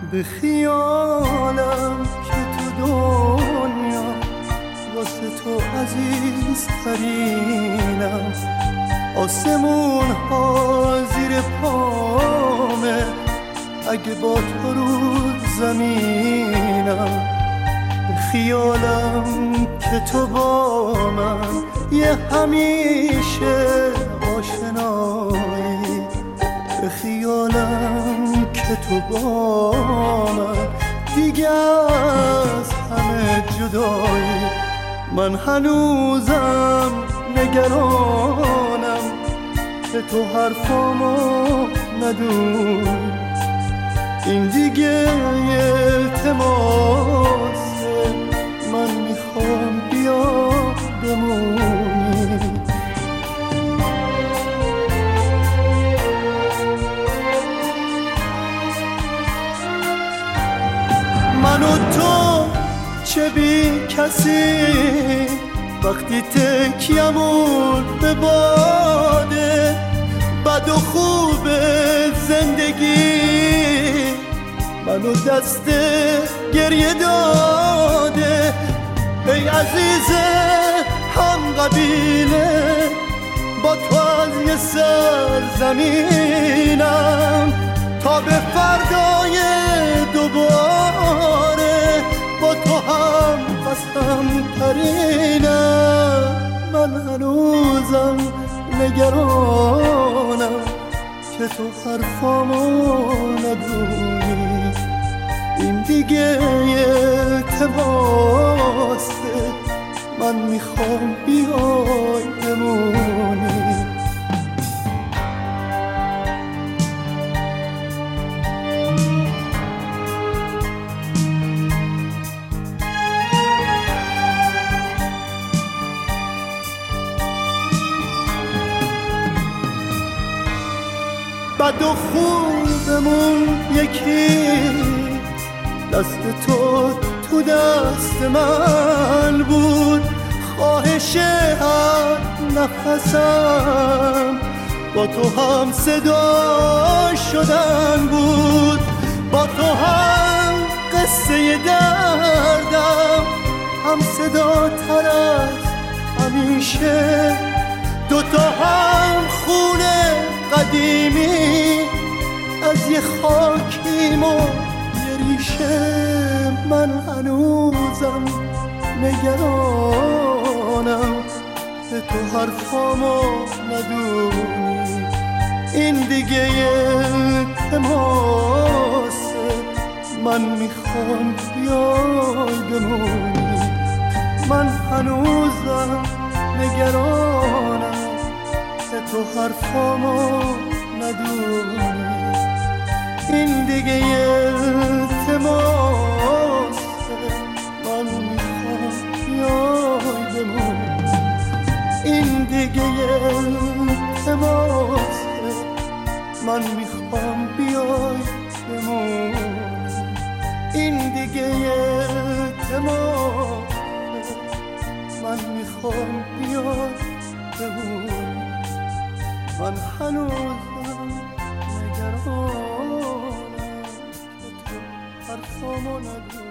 به خیالم که تو دنیا واسه تو عزیزترینم، آسمون ها زیر پامه اگه با تو رو زمینم. به خیالم که تو با من یه همیشه آشنایی، به خیالم که تو با من دیگه از همه جدایی. من هنوزم نگرانم که تو حرفامو ندونی، این دیگه التماسه، من میخوام بیا بمونی. من و تو چه بی کسی وقتی تکیمون به باده، بد و خوب زندگی منو دست گریه داده. ای عزیز هم قبیله، با تو از یه سرزمینم تا به فردای دوباره با تو هم قسم ترینم. من هنوزم نگرانم که تو حرفامو ندونی، این دیگه التماسه، من میخوام بیای بمونی. بد و خوبمون یکی، دست تو تو دست من بود، خواهش هر نفسم با تو هم صدا شدن بود، با تو هم قصه دردم هم صدا تر از همیشه، دوتا هم خونه قدیمی از یه خاکیم و یه ریشه. من هنوزم نگرانم که تو حرفامو ندونی، این دیگه التماسه، من میخوام بیای بمونی. من هنوزم نگرانم که تو حرفامو ندونی، این دیگه التماسه، من میخوام بیای بمونی، این دیگه التماسه، من میخوام بیای بمونی، این دیگه التماسه، من میخوام بیای بمونی. من هنوزم نگرانم که تو حرفامو ندونی.